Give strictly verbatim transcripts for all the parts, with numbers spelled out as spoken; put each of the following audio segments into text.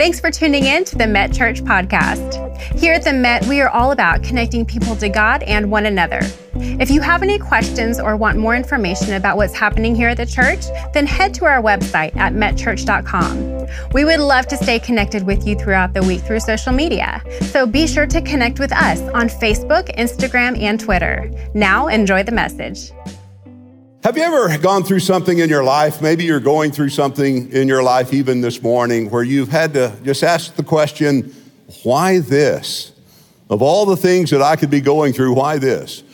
Thanks for tuning in to the Met Church podcast. Here at the Met, we are all about connecting people to God and one another. If you have any questions or want more information about what's happening here at the church, then head to our website at met church dot com. We would love to stay connected with you throughout the week through social media, so be sure to connect with us on Facebook, Instagram, and Twitter. Now, enjoy the message. Have you ever gone through something in your life? Maybe you're going through something in your life even this morning where you've had to just ask the question, why this? Of all the things that I could be going through, why this?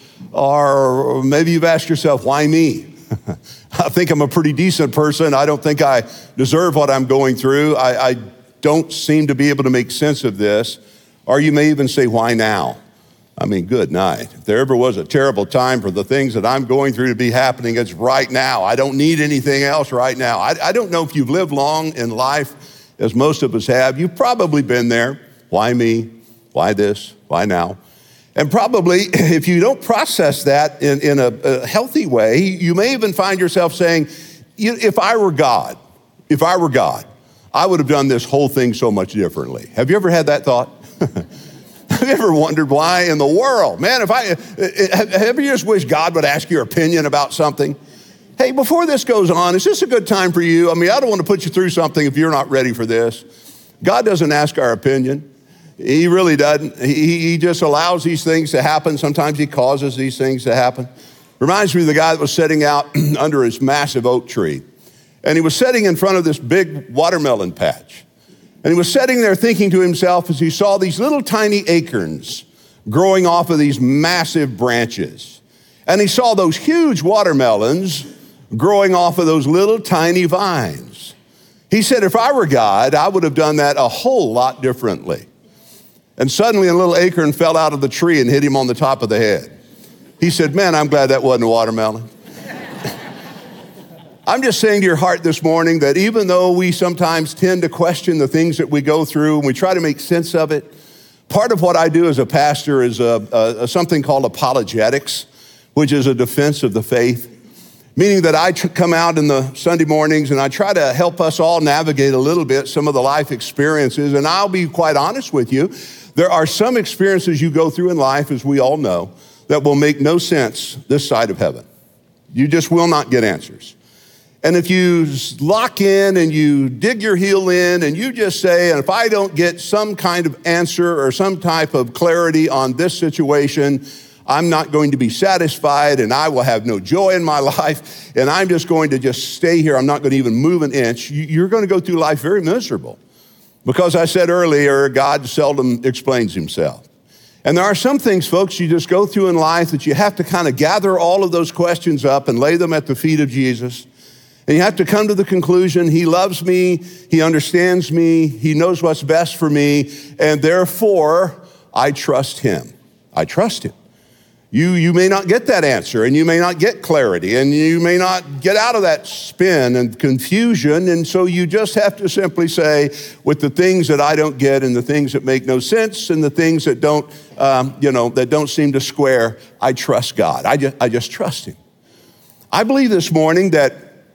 Or maybe you've asked yourself, why me? I think I'm a pretty decent person. I don't think I deserve what I'm going through. I, I don't seem to be able to make sense of this. Or you may even say, why now? I mean, good night. If there ever was a terrible time for the things that I'm going through to be happening, it's right now. I don't need anything else right now. I, I don't know if you've lived long in life, as most of us have. You've probably been there. Why me? Why this? Why now? And probably, if you don't process that in, in a, a healthy way, you may even find yourself saying, if I were God, if I were God, I would have done this whole thing so much differently. Have you ever had that thought? Have you ever wondered why in the world? Man, if I, have you just wished God would ask your opinion about something? Hey, before this goes on, is this a good time for you? I mean, I don't want to put you through something if you're not ready for this. God doesn't ask our opinion. He really doesn't. He, he just allows these things to happen. Sometimes he causes these things to happen. Reminds me of the guy that was sitting out under his massive oak tree. And he was sitting in front of this big watermelon patch. And he was sitting there thinking to himself as he saw these little tiny acorns growing off of these massive branches. And he saw those huge watermelons growing off of those little tiny vines. He said, if I were God, I would have done that a whole lot differently. And suddenly a little acorn fell out of the tree and hit him on the top of the head. He said, man, I'm glad that wasn't a watermelon. I'm just saying to your heart this morning that even though we sometimes tend to question the things that we go through and we try to make sense of it, part of what I do as a pastor is a, a, a something called apologetics, which is a defense of the faith, meaning that I tr- come out in the Sunday mornings and I try to help us all navigate a little bit some of the life experiences. And I'll be quite honest with you, there are some experiences you go through in life, as we all know, that will make no sense this side of heaven. You just will not get answers. And if you lock in and you dig your heel in and you just say, and if I don't get some kind of answer or some type of clarity on this situation, I'm not going to be satisfied and I will have no joy in my life and I'm just going to just stay here. I'm not going to even move an inch. You're going to go through life very miserable because I said earlier, God seldom explains himself. And there are some things, folks, you just go through in life that you have to kind of gather all of those questions up and lay them at the feet of Jesus. And you have to come to the conclusion, he loves me, he understands me, he knows what's best for me, and therefore, I trust him. I trust him. You, you may not get that answer, and you may not get clarity, and you may not get out of that spin and confusion, and so you just have to simply say, with the things that I don't get, and the things that make no sense, and the things that don't, um, you know, that don't seem to square, I trust God. I just, I just trust him. I believe this morning that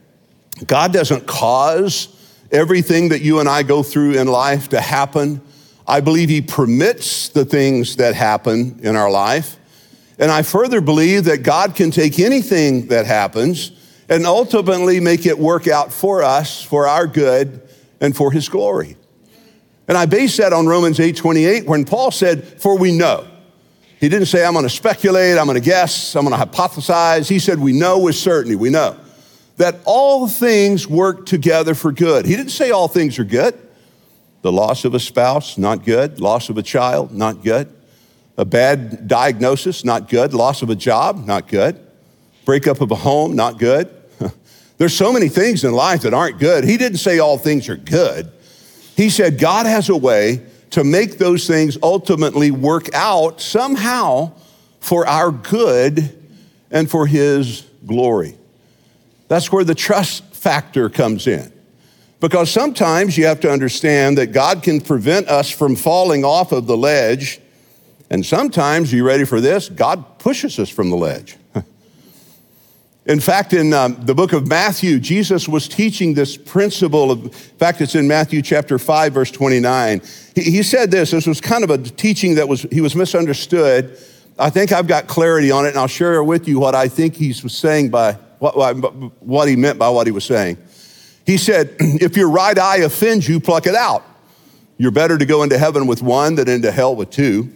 God doesn't cause everything that you and I go through in life to happen. I believe he permits the things that happen in our life. And I further believe that God can take anything that happens and ultimately make it work out for us, for our good, and for his glory. And I base that on Romans eight twenty-eight, when Paul said, for we know. He didn't say, I'm going to speculate, I'm going to guess, I'm going to hypothesize. He said, we know with certainty, we know that all things work together for good. He didn't say all things are good. The loss of a spouse, not good. Loss of a child, not good. A bad diagnosis, not good. Loss of a job, not good. Breakup of a home, not good. There's so many things in life that aren't good. He didn't say all things are good. He said God has a way to make those things ultimately work out somehow for our good and for his glory. That's where the trust factor comes in. Because sometimes you have to understand that God can prevent us from falling off of the ledge. And sometimes, are you ready for this? God pushes us from the ledge. In fact, in um, the book of Matthew, Jesus was teaching this principle of, in fact, it's in Matthew chapter five, verse twenty-nine. He, he said this, this was kind of a teaching that was, he was misunderstood. I think I've got clarity on it, and I'll share with you what I think he was saying by, what, what he meant by what he was saying. He said, if your right eye offends you, pluck it out. You're better to go into heaven with one than into hell with two.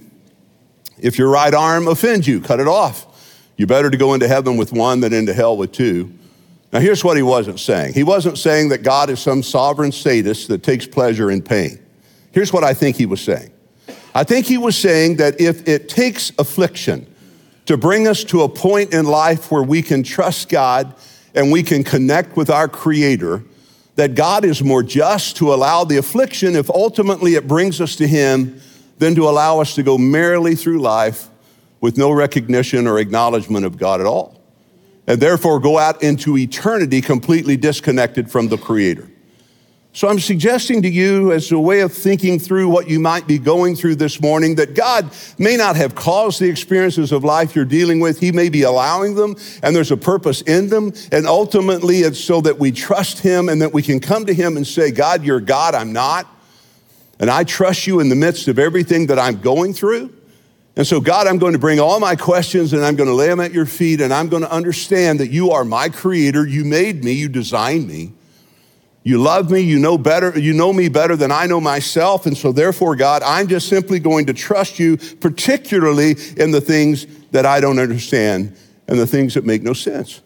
If your right arm offends you, cut it off. You're better to go into heaven with one than into hell with two. Now, here's what he wasn't saying. He wasn't saying that God is some sovereign sadist that takes pleasure in pain. Here's what I think he was saying. I think he was saying that if it takes affliction to bring us to a point in life where we can trust God and we can connect with our Creator, that God is more just to allow the affliction if ultimately it brings us to him than to allow us to go merrily through life with no recognition or acknowledgement of God at all, and therefore go out into eternity completely disconnected from the Creator. So I'm suggesting to you, as a way of thinking through what you might be going through this morning, that God may not have caused the experiences of life you're dealing with. He may be allowing them, and there's a purpose in them, and ultimately it's so that we trust him and that we can come to him and say, God, you're God, I'm not, and I trust you in the midst of everything that I'm going through. And so, God, I'm going to bring all my questions and I'm going to lay them at your feet, and I'm going to understand that you are my Creator. You made me, you designed me. You love me, you know better, you know me better than I know myself. And so therefore, God, I'm just simply going to trust you, particularly in the things that I don't understand and the things that make no sense.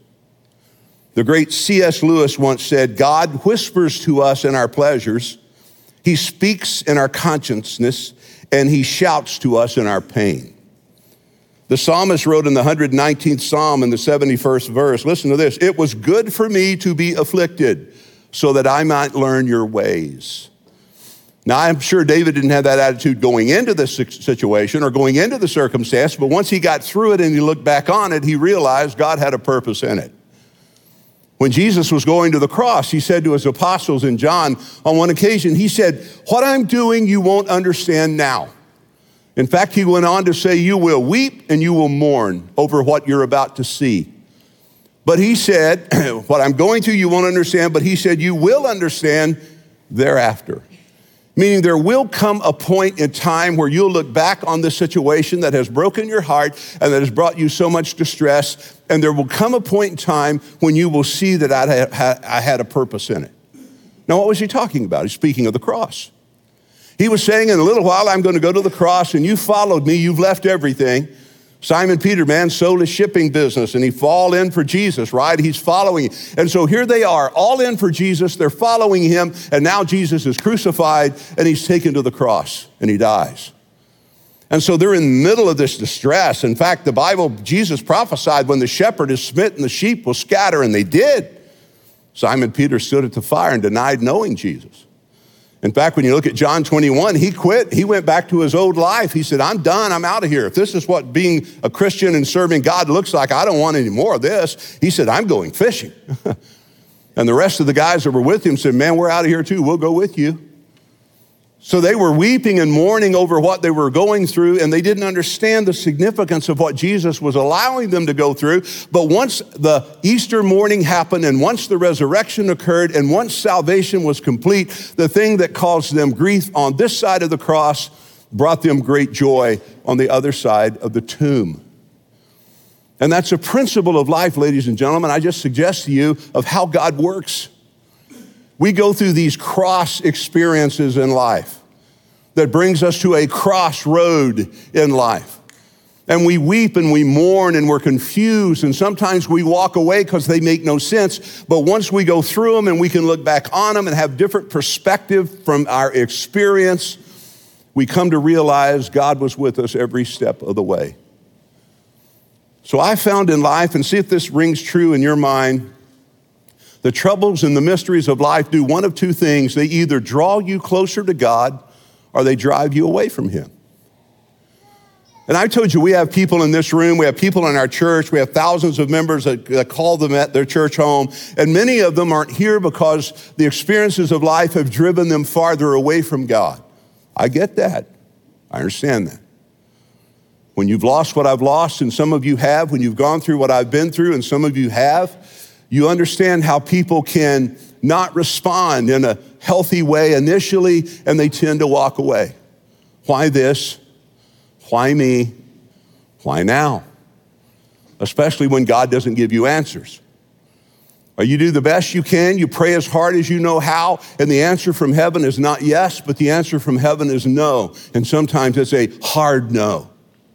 The great C S Lewis once said, God whispers to us in our pleasures, he speaks in our consciousness, and he shouts to us in our pain. The psalmist wrote in the one hundred nineteenth Psalm in the seventy-first verse, listen to this, it was good for me to be afflicted so that I might learn your ways. Now, I'm sure David didn't have that attitude going into this situation or going into the circumstance, but once he got through it and he looked back on it, he realized God had a purpose in it. When Jesus was going to the cross, he said to his apostles in John on one occasion, he said, what I'm doing you won't understand now. In fact, he went on to say, you will weep and you will mourn over what you're about to see. But he said, what I'm going to you won't understand, but he said, you will understand thereafter. Meaning there will come a point in time where you'll look back on this situation that has broken your heart and that has brought you so much distress, and there will come a point in time when you will see that I had, I had a purpose in it. Now, what was he talking about? He's speaking of the cross. He was saying, in a little while, I'm going to go to the cross, and you followed me, you've left everything. Simon Peter, man, sold his shipping business, and he fall in for Jesus, right? He's following. And so here they are, all in for Jesus. They're following him, and now Jesus is crucified, and he's taken to the cross, and he dies. And so they're in the middle of this distress. In fact, the Bible, Jesus prophesied when the shepherd is smitten, the sheep will scatter, and they did. Simon Peter stood at the fire and denied knowing Jesus. In fact, when you look at John twenty-one, he quit. He went back to his old life. He said, I'm done. I'm out of here. If this is what being a Christian and serving God looks like, I don't want any more of this. He said, I'm going fishing. And the rest of the guys that were with him said, man, we're out of here too. We'll go with you. So they were weeping and mourning over what they were going through, and they didn't understand the significance of what Jesus was allowing them to go through. But once the Easter morning happened, and once the resurrection occurred, and once salvation was complete, the thing that caused them grief on this side of the cross brought them great joy on the other side of the tomb. And that's a principle of life, ladies and gentlemen. I just suggest to you of how God works. We go through these cross experiences in life that brings us to a crossroad in life. And we weep and we mourn and we're confused, and sometimes we walk away because they make no sense. But once we go through them and we can look back on them and have different perspective from our experience, we come to realize God was with us every step of the way. So I found in life, and see if this rings true in your mind, the troubles and the mysteries of life do one of two things. They either draw you closer to God or they drive you away from him. And I told you, we have people in this room, we have people in our church, we have thousands of members that, that call them at their church home, and many of them aren't here because the experiences of life have driven them farther away from God. I get that. I understand that. When you've lost what I've lost, and some of you have, when you've gone through what I've been through, and some of you have, you understand how people can not respond in a healthy way initially, and they tend to walk away. Why this? Why me? Why now? Especially when God doesn't give you answers. Or you do the best you can, you pray as hard as you know how, and the answer from heaven is not yes, but the answer from heaven is no. And sometimes it's a hard no.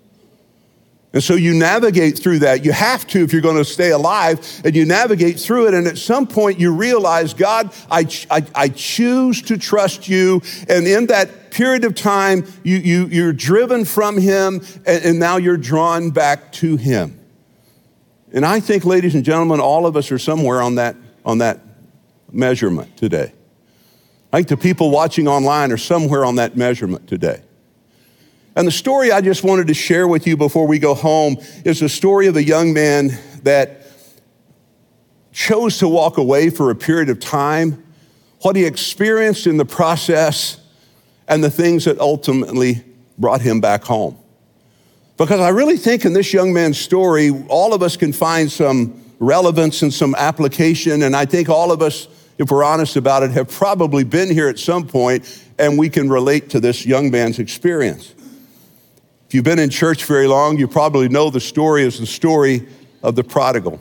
And so you navigate through that. You have to if you're going to stay alive, and you navigate through it. And at some point you realize, God, I, I, I choose to trust you. And in that period of time, you, you, you're driven from him, and, and now you're drawn back to him. And I think, ladies and gentlemen, all of us are somewhere on that, on that measurement today. I think the people watching online are somewhere on that measurement today. And the story I just wanted to share with you before we go home is the story of a young man that chose to walk away for a period of time, what he experienced in the process, and the things that ultimately brought him back home. Because I really think in this young man's story, all of us can find some relevance and some application, and I think all of us, if we're honest about it, have probably been here at some point, and we can relate to this young man's experience. If you've been in church very long, you probably know the story is the story of the prodigal.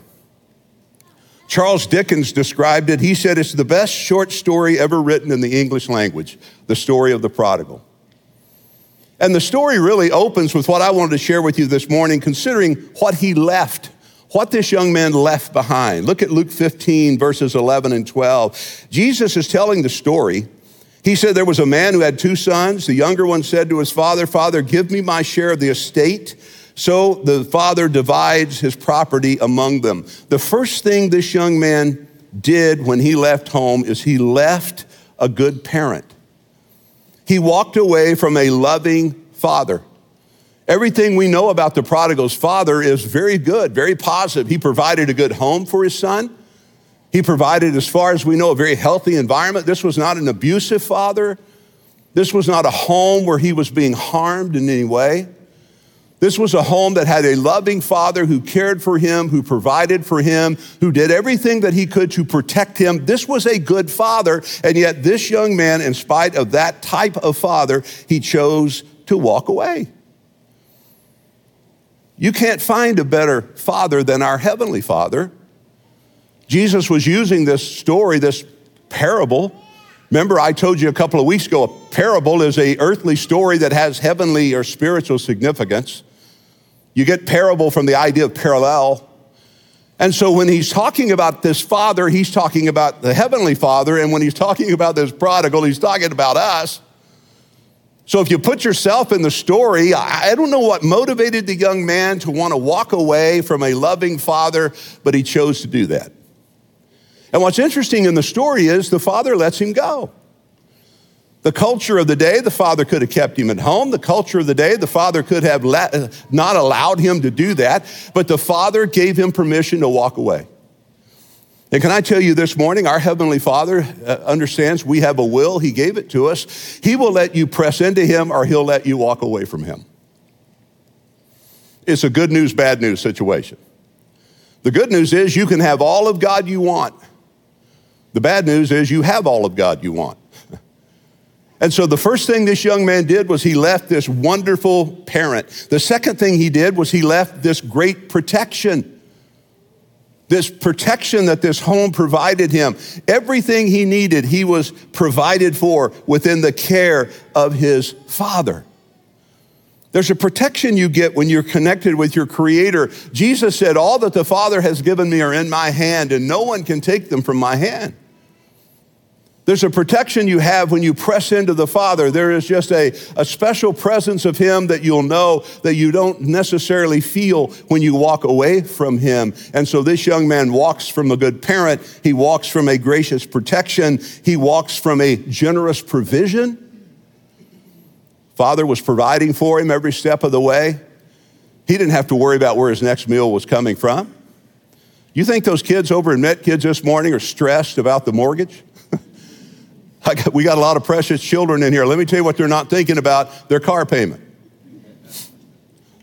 Charles Dickens described it. He said it's the best short story ever written in the English language, the story of the prodigal. And the story really opens with what I wanted to share with you this morning, considering what he left, what this young man left behind. Look at Luke fifteen, verses eleven and twelve. Jesus is telling the story. He said there was a man who had two sons. The younger one said to his father, "Father, give me my share of the estate." So the father divides his property among them. The first thing this young man did when he left home is he left a good parent. He walked away from a loving father. Everything we know about the prodigal's father is very good, very positive. He provided a good home for his son. He provided, as far as we know, a very healthy environment. This was not an abusive father. This was not a home where he was being harmed in any way. This was a home that had a loving father who cared for him, who provided for him, who did everything that he could to protect him. This was a good father, and yet this young man, in spite of that type of father, he chose to walk away. You can't find a better father than our Heavenly Father. Jesus was using this story, this parable. Remember, I told you a couple of weeks ago, a parable is an earthly story that has heavenly or spiritual significance. You get parable from the idea of parallel. And so when he's talking about this father, he's talking about the Heavenly Father. And when he's talking about this prodigal, he's talking about us. So if you put yourself in the story, I don't know what motivated the young man to want to walk away from a loving father, but he chose to do that. And what's interesting in the story is the father lets him go. The culture of the day, the father could have kept him at home. The culture of the day, the father could have let, not allowed him to do that, but the father gave him permission to walk away. And can I tell you this morning, our Heavenly Father uh, understands we have a will. He gave it to us. He will let you press into him, or he'll let you walk away from him. It's a good news, bad news situation. The good news is you can have all of God you want. The bad news is you have all of God you want. And so the first thing this young man did was he left this wonderful parent. The second thing he did was he left this great protection. This protection that this home provided him. Everything he needed, he was provided for within the care of his father. There's a protection you get when you're connected with your Creator. Jesus said, "All that the Father has given me are in my hand, and no one can take them from my hand." There's a protection you have when you press into the Father. There is just a, a special presence of him that you'll know that you don't necessarily feel when you walk away from him. And so this young man walks from a good parent. He walks from a gracious protection. He walks from a generous provision. Father was providing for him every step of the way. He didn't have to worry about where his next meal was coming from. You think those kids over in Met Kids this morning are stressed about the mortgage? I got, we got a lot of precious children in here. Let me tell you what they're not thinking about, their car payment.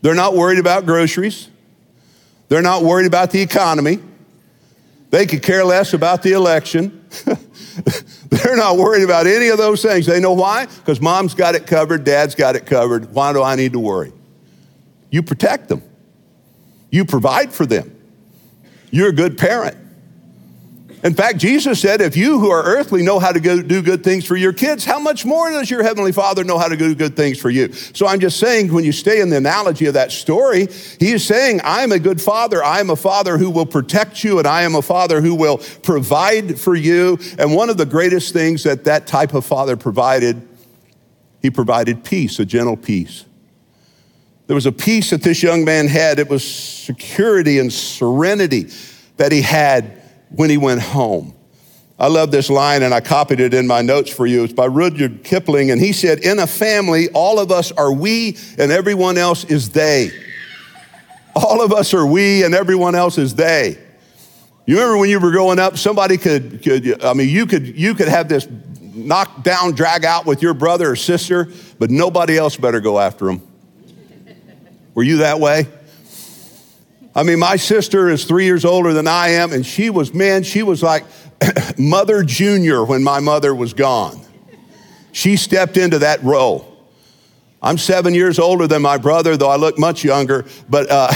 They're not worried about groceries. They're not worried about the economy. They could care less about the election. They're not worried about any of those things. They know why? Because mom's got it covered, dad's got it covered. Why do I need to worry? You protect them. You provide for them. You're a good parent. In fact, Jesus said, if you who are earthly know how to go do good things for your kids, how much more does your heavenly Father know how to do good things for you? So I'm just saying, when you stay in the analogy of that story, he is saying, I am a good father. I am a father who will protect you, and I am a father who will provide for you. And one of the greatest things that that type of father provided, he provided peace, a gentle peace. There was a peace that this young man had. It was security and serenity that he had when he went home. I love this line, and I copied it in my notes for you. It's by Rudyard Kipling, and he said, in a family, all of us are we and everyone else is they. All of us are we and everyone else is they. You remember when you were growing up, somebody could, could I mean, you could, you could have this knock down, drag out with your brother or sister, but nobody else better go after them. Were you that way? I mean, my sister is three years older than I am, and she was, man, she was like Mother Junior when my mother was gone. She stepped into that role. I'm seven years older than my brother, though I look much younger, but uh,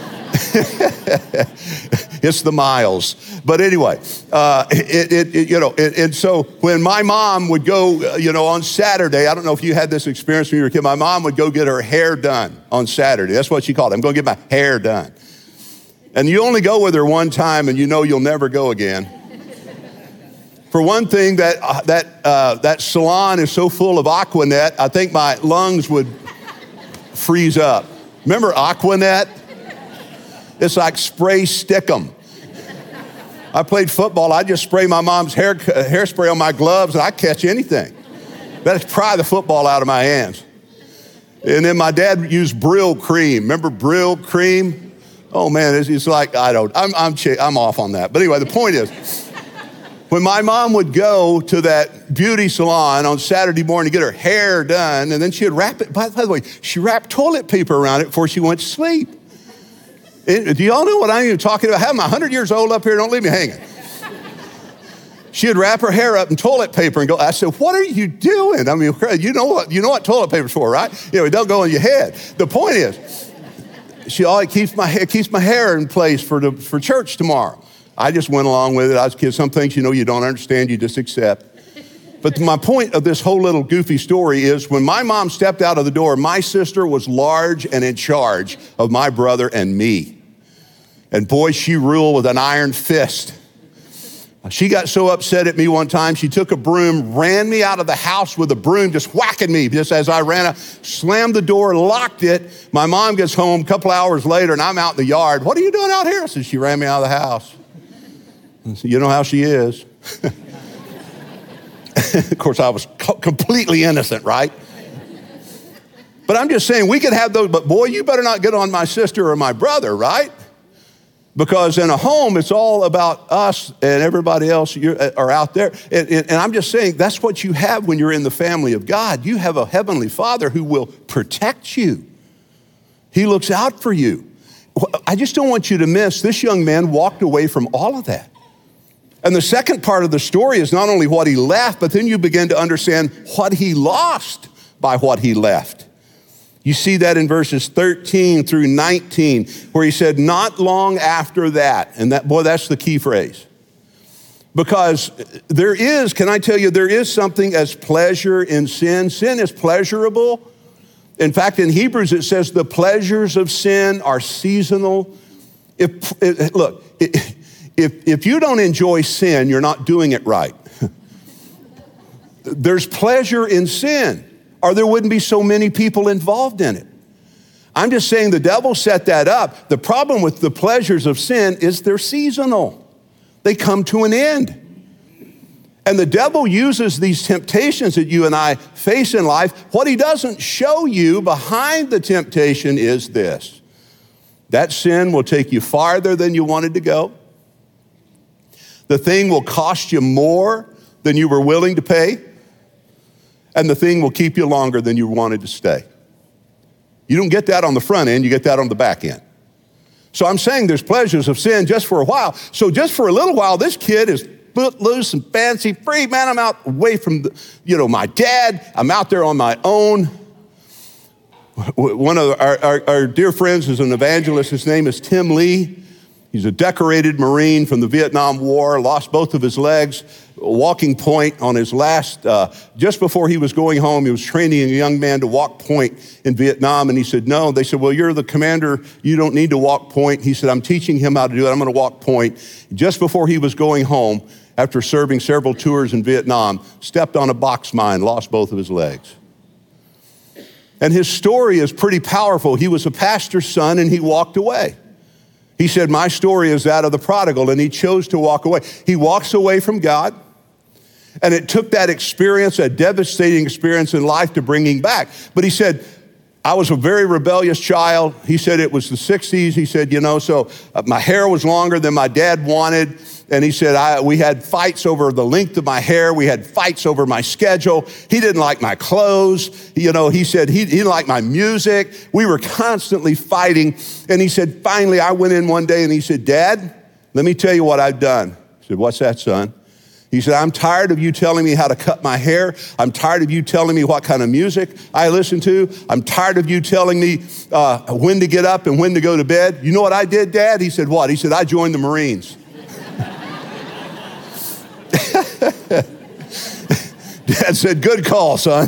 it's the miles. But anyway, uh, it, it, it, you know, it, and so when my mom would go, you know, on Saturday, I don't know if you had this experience when you were a kid, my mom would go get her hair done on Saturday. That's what she called it. I'm going to get my hair done. And you only go with her one time, and you know you'll never go again. For one thing, that uh, that uh, that salon is so full of Aquanet, I think my lungs would freeze up. Remember Aquanet? It's like spray stickum. I played football. I just spray my mom's hair hairspray on my gloves, and I catch anything. That'd pry the football out of my hands. And then my dad used Brill cream. Remember Brill cream? Oh man, it's, it's like, I don't, I'm, I'm, I'm off on that. But anyway, the point is, when my mom would go to that beauty salon on Saturday morning to get her hair done, and then she would wrap it, by, by the way, she wrapped toilet paper around it before she went to sleep. It, do y'all know what I'm even talking about? I'm one hundred years old up here, don't leave me hanging. She would wrap her hair up in toilet paper and go, I said, what are you doing? I mean, you know what, you know what toilet paper's for, right? You know, it don't go on your head. The point is, she always keeps my hair, keeps my hair in place for the, for church tomorrow. I just went along with it. I was kidding. Some things, you know, you don't understand, you just accept. But my point of this whole little goofy story is when my mom stepped out of the door, my sister was large and in charge of my brother and me. And boy, she ruled with an iron fist. She got so upset at me one time, she took a broom, ran me out of the house with a broom, just whacking me just as I ran out, slammed the door, locked it. My mom gets home a couple hours later, and I'm out in the yard. What are you doing out here? I said, she ran me out of the house. I said, you know how she is. Of course, I was co- completely innocent, right? But I'm just saying, we could have those, but boy, you better not get on my sister or my brother, right? Because in a home, it's all about us and everybody else are out there. And, and I'm just saying, that's what you have when you're in the family of God. You have a heavenly Father who will protect you. He looks out for you. I just don't want you to miss, this young man walked away from all of that. And the second part of the story is not only what he left, but then you begin to understand what he lost by what he left. You see that in verses thirteen through nineteen, where he said, not long after that. And that, boy, that's the key phrase. Because there is, can I tell you, there is something as pleasure in sin. Sin is pleasurable. In fact, in Hebrews, it says the pleasures of sin are seasonal. If, it, look, it, if, if you don't enjoy sin, you're not doing it right. There's pleasure in sin, or there wouldn't be so many people involved in it. I'm just saying the devil set that up. The problem with the pleasures of sin is they're seasonal. They come to an end. And the devil uses these temptations that you and I face in life. What he doesn't show you behind the temptation is this. That sin will take you farther than you wanted to go. The thing will cost you more than you were willing to pay. And the thing will keep you longer than you wanted to stay. You don't get that on the front end, you get that on the back end. So I'm saying there's pleasures of sin just for a while. So just for a little while, this kid is footloose and fancy free. Man, I'm out away from, the, you know, my dad. I'm out there on my own. One of our, our, our dear friends is an evangelist. His name is Tim Lee. He's a decorated Marine from the Vietnam War, lost both of his legs, walking point on his last, uh, just before he was going home, he was training a young man to walk point in Vietnam, and he said, no. They said, well, you're the commander, you don't need to walk point. He said, I'm teaching him how to do it, I'm gonna walk point. Just before he was going home, after serving several tours in Vietnam, stepped on a box mine, lost both of his legs. And his story is pretty powerful. He was a pastor's son and he walked away. He said, my story is that of the prodigal, and he chose to walk away. He walks away from God, and it took that experience, a devastating experience in life, to bring him back. But he said, I was a very rebellious child. He said it was the sixties. He said, you know, so uh, my hair was longer than my dad wanted. And he said, I, we had fights over the length of my hair. We had fights over my schedule. He didn't like my clothes. You know, he said he, he didn't like my music. We were constantly fighting. And he said, finally, I went in one day and he said, Dad, let me tell you what I've done. I said, what's that, son? He said, I'm tired of you telling me how to cut my hair. I'm tired of you telling me what kind of music I listen to. I'm tired of you telling me uh, when to get up and when to go to bed. You know what I did, Dad? He said, what? He said, I joined the Marines. Dad said, good call, son.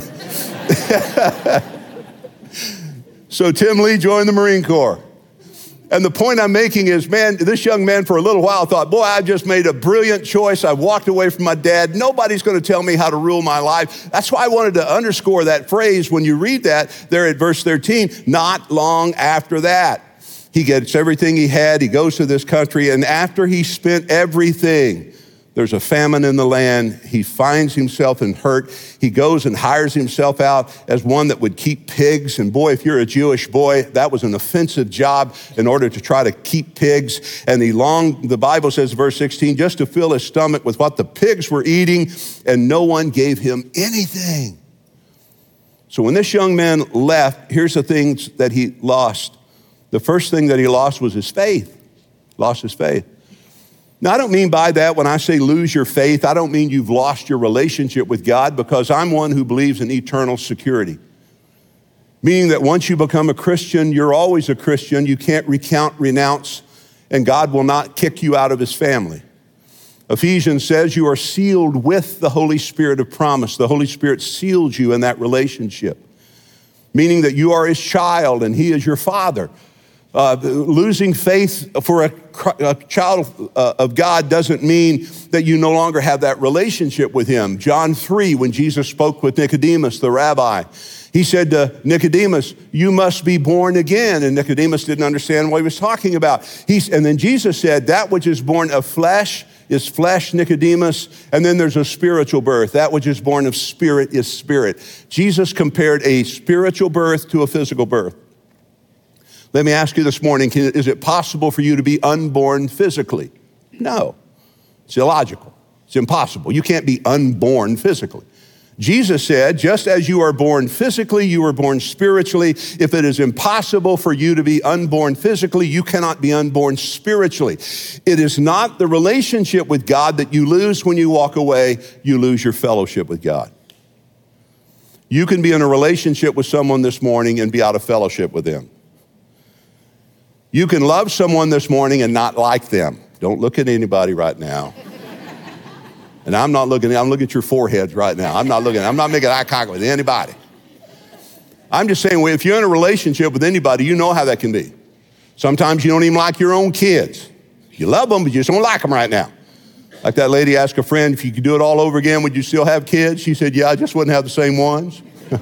So Tim Lee joined the Marine Corps. And the point I'm making is, man, this young man for a little while thought, boy, I just made a brilliant choice. I walked away from my dad. Nobody's going to tell me how to rule my life. That's why I wanted to underscore that phrase when you read that there at verse thirteen, not long after that. He gets everything he had. He goes to this country, and after he spent everything, there's a famine in the land. He finds himself in hurt. He goes and hires himself out as one that would keep pigs. And boy, if you're a Jewish boy, that was an offensive job in order to try to keep pigs. And he longed, the Bible says, verse sixteen, just to fill his stomach with what the pigs were eating, and no one gave him anything. So when this young man left, here's the things that he lost. The first thing that he lost was his faith. Lost his faith. Now, I don't mean by that when I say lose your faith, I don't mean you've lost your relationship with God, because I'm one who believes in eternal security. Meaning that once you become a Christian, you're always a Christian. You can't recount, renounce, and God will not kick you out of his family. Ephesians says you are sealed with the Holy Spirit of promise. The Holy Spirit seals you in that relationship, meaning that you are his child and he is your father. Uh, losing faith for a, a child uh, of God doesn't mean that you no longer have that relationship with him. John three, when Jesus spoke with Nicodemus, the rabbi, he said to Nicodemus, you must be born again. And Nicodemus didn't understand what he was talking about. He's, and then Jesus said, that which is born of flesh is flesh, Nicodemus, and then there's a spiritual birth. That which is born of spirit is spirit. Jesus compared a spiritual birth to a physical birth. Let me ask you this morning, can, is it possible for you to be unborn physically? No, it's illogical. It's impossible. You can't be unborn physically. Jesus said, just as you are born physically, you are born spiritually. If it is impossible for you to be unborn physically, you cannot be unborn spiritually. It is not the relationship with God that you lose when you walk away. You lose your fellowship with God. You can be in a relationship with someone this morning and be out of fellowship with them. You can love someone this morning and not like them. Don't look at anybody right now. And I'm not looking, I'm looking at your foreheads right now. I'm not looking, I'm not making eye contact with anybody. I'm just saying, well, if you're in a relationship with anybody, you know how that can be. Sometimes you don't even like your own kids. You love them, but you just don't like them right now. Like that lady asked a friend, if you could do it all over again, would you still have kids? She said, yeah, I just wouldn't have the same ones.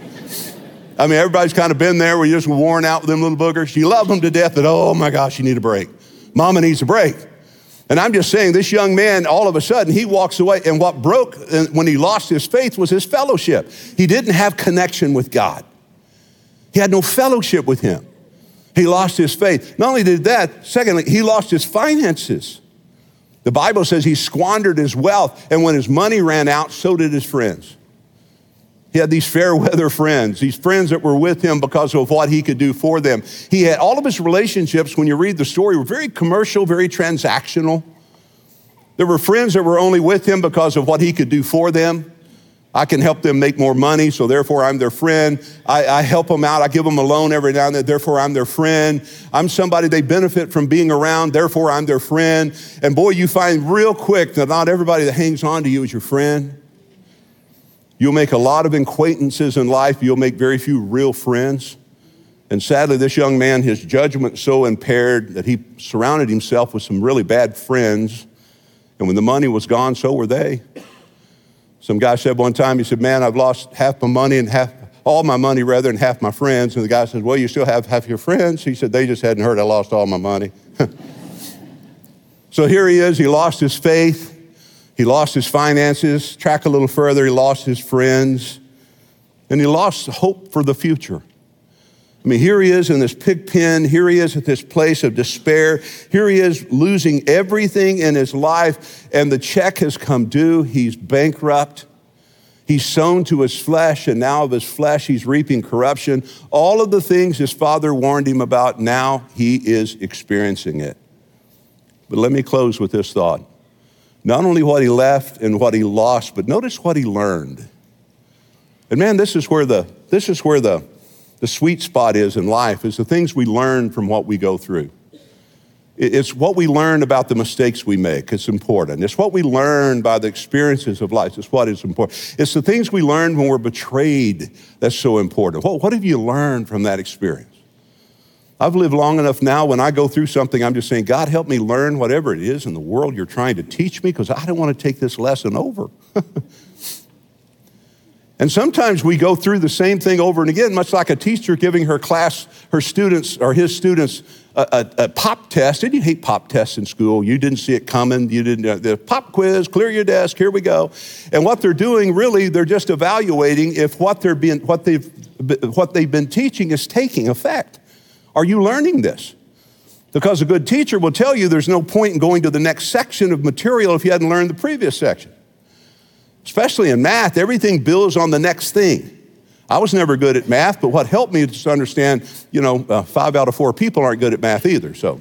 I mean, everybody's kind of been there where you're just worn out with them little boogers. You love them to death, but oh my gosh, you need a break. Mama needs a break. And I'm just saying, this young man, all of a sudden, he walks away, and what broke when he lost his faith was his fellowship. He didn't have connection with God. He had no fellowship with him. He lost his faith. Not only did that, secondly, he lost his finances. The Bible says he squandered his wealth, and when his money ran out, so did his friends. He had these fair weather friends, these friends that were with him because of what he could do for them. He had all of his relationships, when you read the story, were very commercial, very transactional. There were friends that were only with him because of what he could do for them. I can help them make more money, so therefore I'm their friend. I, I help them out. I give them a loan every now and then, therefore I'm their friend. I'm somebody they benefit from being around, therefore I'm their friend. And boy, you find real quick that not everybody that hangs on to you is your friend. You'll make a lot of acquaintances in life. You'll make very few real friends. And sadly, this young man, his judgment so impaired that he surrounded himself with some really bad friends. And when the money was gone, so were they. Some guy said one time, he said, man, I've lost half my money and half, all my money rather, and half my friends. And the guy said, well, you still have half your friends? He said, they just hadn't heard I lost all my money. So here he is, he lost his faith. He lost his finances. Track a little further, he lost his friends. And he lost hope for the future. I mean, here he is in this pig pen. Here he is at this place of despair. Here he is losing everything in his life, and the check has come due. He's bankrupt. He's sown to his flesh, and now of his flesh he's reaping corruption. All of the things his father warned him about, now he is experiencing it. But let me close with this thought. Not only what he left and what he lost, but notice what he learned. And man, this is where the, this is where the, The sweet spot is in life, is the things we learn from what we go through. It's what we learn about the mistakes we make. It's important. It's what we learn by the experiences of life. It's what is important. It's the things we learn when we're betrayed that's so important. What, what have you learned from that experience? I've lived long enough now, when I go through something, I'm just saying, God, help me learn whatever it is in the world you're trying to teach me, because I don't want to take this lesson over. And sometimes we go through the same thing over and again, much like a teacher giving her class, her students, or his students, a, a, a pop test. Did you hate pop tests in school? You didn't see it coming. You didn't, uh, the pop quiz, clear your desk, here we go. And what they're doing, really, they're just evaluating if what, they're being, what, they've, what they've been teaching is taking effect. Are you learning this? Because a good teacher will tell you there's no point in going to the next section of material if you hadn't learned the previous section. Especially in math, everything builds on the next thing. I was never good at math, but what helped me is to understand, you know, uh, five out of four people aren't good at math either, so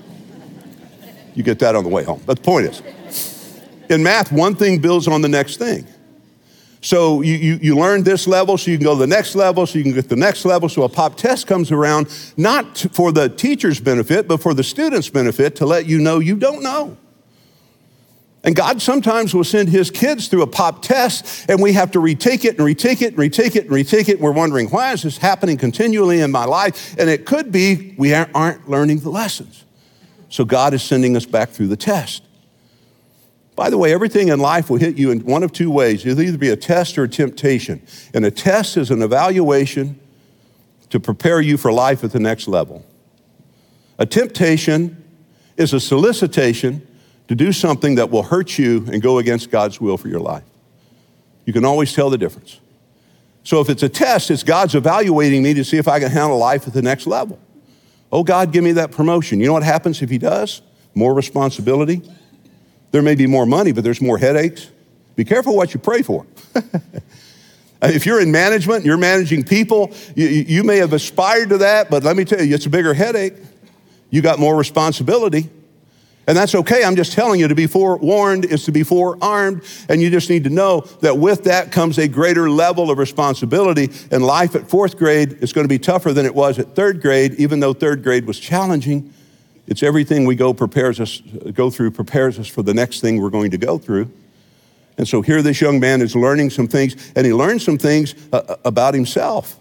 you get that on the way home. But the point is, in math, one thing builds on the next thing. So you, you, you learn this level so you can go to the next level, so you can get the next level, so a pop test comes around, not for the teacher's benefit, but for the student's benefit, to let you know you don't know. And God sometimes will send his kids through a pop test, and we have to retake it and retake it and retake it and retake it. We're wondering, why is this happening continually in my life? And it could be we aren't learning the lessons. So God is sending us back through the test. By the way, everything in life will hit you in one of two ways. It'll either be a test or a temptation. And a test is an evaluation to prepare you for life at the next level. A temptation is a solicitation to do something that will hurt you and go against God's will for your life. You can always tell the difference. So if it's a test, it's God's evaluating me to see if I can handle life at the next level. Oh, God, give me that promotion. You know what happens if he does? More responsibility. There may be more money, but there's more headaches. Be careful what you pray for. If you're in management, you're managing people, you, you may have aspired to that, but let me tell you, it's a bigger headache. You got more responsibility. And that's okay. I'm just telling you, to be forewarned is to be forearmed. And you just need to know that with that comes a greater level of responsibility. And life at fourth grade is going to be tougher than it was at third grade, even though third grade was challenging. It's everything we go prepares us, go through prepares us for the next thing we're going to go through. And so here this young man is learning some things, and he learns some things uh, about himself.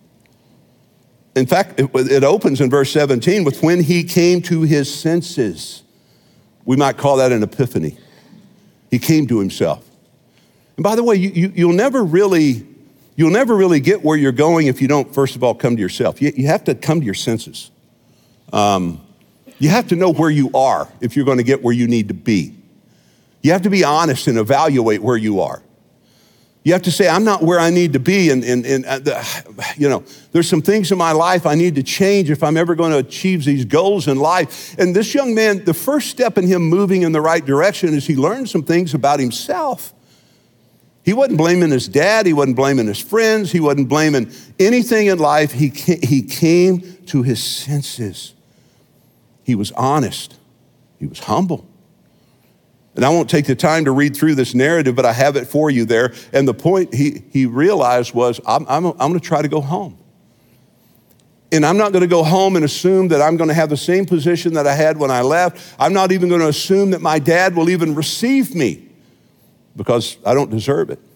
In fact, it, it opens in verse seventeen with when he came to his senses. We might call that an epiphany. He came to himself. And by the way, you, you, you'll never really, you'll never really get where you're going if you don't, first of all, come to yourself. You, you have to come to your senses. Um, you have to know where you are if you're going to get where you need to be. You have to be honest and evaluate where you are. You have to say, I'm not where I need to be, and, and, and uh, the, you know, there's some things in my life I need to change if I'm ever going to achieve these goals in life. And this young man, the first step in him moving in the right direction is he learned some things about himself. He wasn't blaming his dad. He wasn't blaming his friends. He wasn't blaming anything in life. He came, he came to his senses. He was honest. He was humble. And I won't take the time to read through this narrative, but I have it for you there. And the point he, he realized was, I'm, I'm, I'm going to try to go home. And I'm not going to go home and assume that I'm going to have the same position that I had when I left. I'm not even going to assume that my dad will even receive me because I don't deserve it.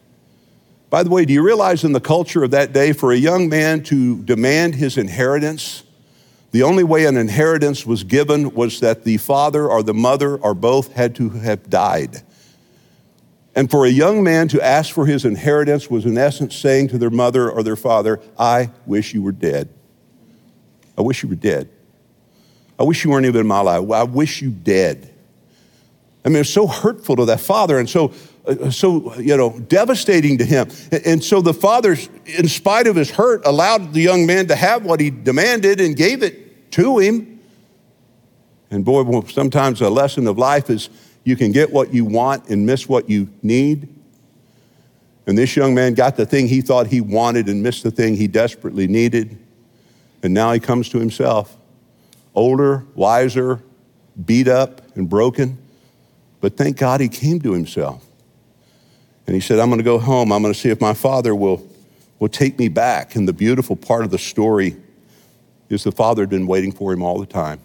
By the way, do you realize in the culture of that day, for a young man to demand his inheritance, the only way an inheritance was given was that the father or the mother or both had to have died. And for a young man to ask for his inheritance was in essence saying to their mother or their father, I wish you were dead. I wish you were dead. I wish you weren't even in my life. I wish you dead. I mean, it's so hurtful to that father and so, uh, so you know, devastating to him. And, and so the father, in spite of his hurt, allowed the young man to have what he demanded and gave it to him. And boy, sometimes a lesson of life is you can get what you want and miss what you need. And this young man got the thing he thought he wanted and missed the thing he desperately needed. And now he comes to himself, older, wiser, beat up and broken. But thank God he came to himself. And he said, I'm going to go home. I'm going to see if my father will, will take me back. And the beautiful part of the story is the father had been waiting for him all the time.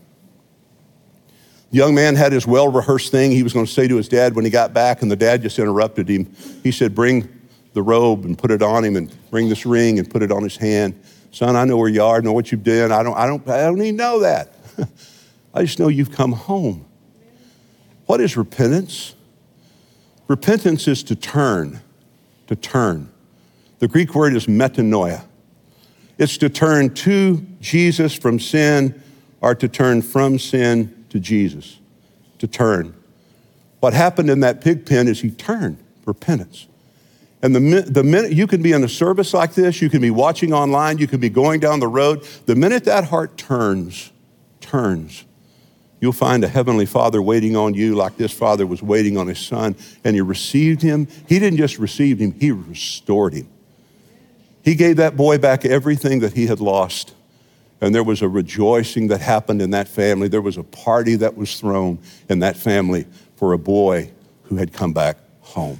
The young man had his well-rehearsed thing he was going to say to his dad when he got back, and the dad just interrupted him. He said, bring the robe and put it on him, and bring this ring and put it on his hand. Son, I know where you are, I know what you've done. I don't, I don't, I don't even know that. I just know you've come home. What is repentance? Repentance is to turn, to turn. The Greek word is metanoia. It's to turn to Jesus from sin or to turn from sin to Jesus, to turn. What happened in that pig pen is he turned, repentance. And the, the minute you can be in a service like this, you can be watching online, you can be going down the road, the minute that heart turns, turns, you'll find a heavenly Father waiting on you like this father was waiting on his son, and he received him. He didn't just receive him, he restored him. He gave that boy back everything that he had lost. And there was a rejoicing that happened in that family. There was a party that was thrown in that family for a boy who had come back home.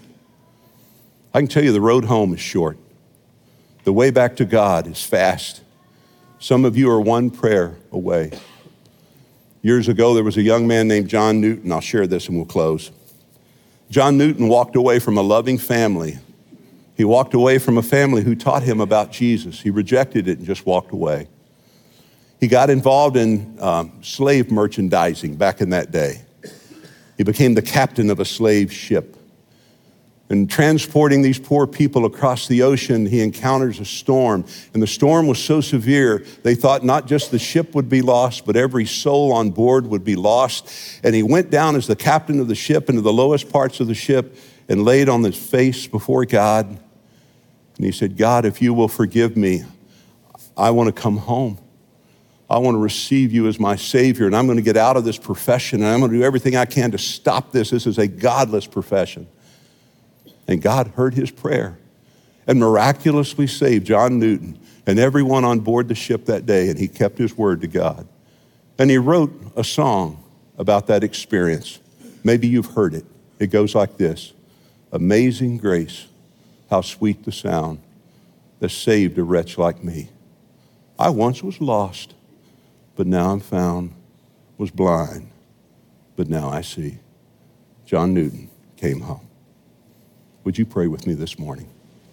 I can tell you the road home is short. The way back to God is fast. Some of you are one prayer away. Years ago, there was a young man named John Newton. I'll share this and we'll close. John Newton walked away from a loving family. He walked away from a family who taught him about Jesus. He rejected it and just walked away. He got involved in um, slave merchandising back in that day. He became the captain of a slave ship. And transporting these poor people across the ocean, he encounters a storm. And the storm was so severe, they thought not just the ship would be lost, but every soul on board would be lost. And he went down as the captain of the ship into the lowest parts of the ship and laid on his face before God. And he said, God, if you will forgive me, I want to come home. I want to receive you as my Savior, and I'm going to get out of this profession, and I'm going to do everything I can to stop this. This is a godless profession. And God heard his prayer and miraculously saved John Newton and everyone on board the ship that day, and he kept his word to God. And he wrote a song about that experience. Maybe you've heard it. It goes like this. Amazing grace, how sweet the sound that saved a wretch like me. I once was lost, but now I'm found, was blind, but now I see. John Newton came home. Would you pray with me this morning?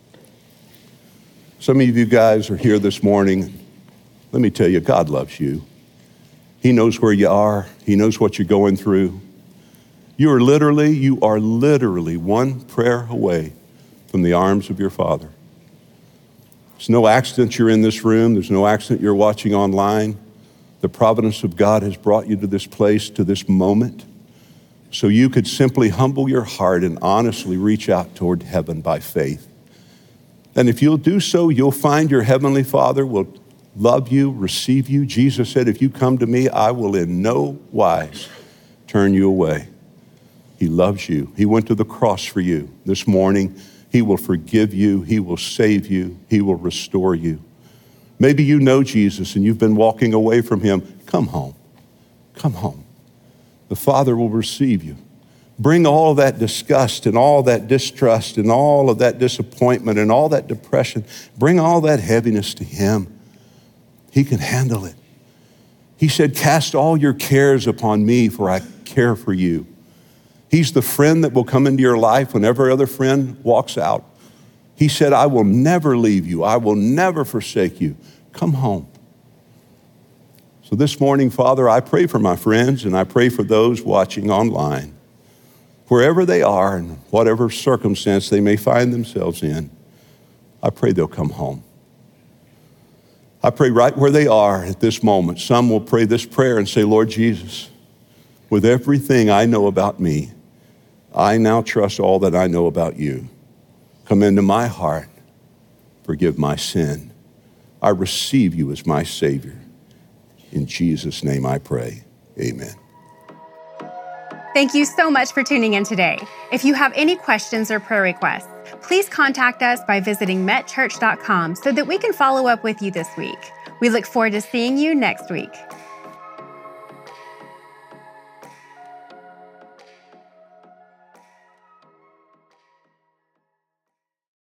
Some of you guys are here this morning. Let me tell you, God loves you. He knows where you are. He knows what you're going through. You are literally, you are literally one prayer away from the arms of your Father. It's no accident you're in this room. There's no accident you're watching online. The providence of God has brought you to this place, to this moment, so you could simply humble your heart and honestly reach out toward heaven by faith. And if you'll do so, you'll find your heavenly Father will love you, receive you. Jesus said, if you come to me, I will in no wise turn you away. He loves you. He went to the cross for you. This morning, He will forgive you. He will save you. He will restore you. Maybe you know Jesus and you've been walking away from him. Come home. Come home. The Father will receive you. Bring all that disgust and all that distrust and all of that disappointment and all that depression. Bring all that heaviness to him. He can handle it. He said, cast all your cares upon me, for I care for you. He's the friend that will come into your life when every other friend walks out. He said, I will never leave you. I will never forsake you. Come home. So this morning, Father, I pray for my friends and I pray for those watching online. Wherever they are and whatever circumstance they may find themselves in, I pray they'll come home. I pray right where they are at this moment. Some will pray this prayer and say, Lord Jesus, with everything I know about me, I now trust all that I know about you. Come into my heart, forgive my sin. I receive you as my Savior. In Jesus' name I pray, amen. Thank you so much for tuning in today. If you have any questions or prayer requests, please contact us by visiting met church dot com so that we can follow up with you this week. We look forward to seeing you next week.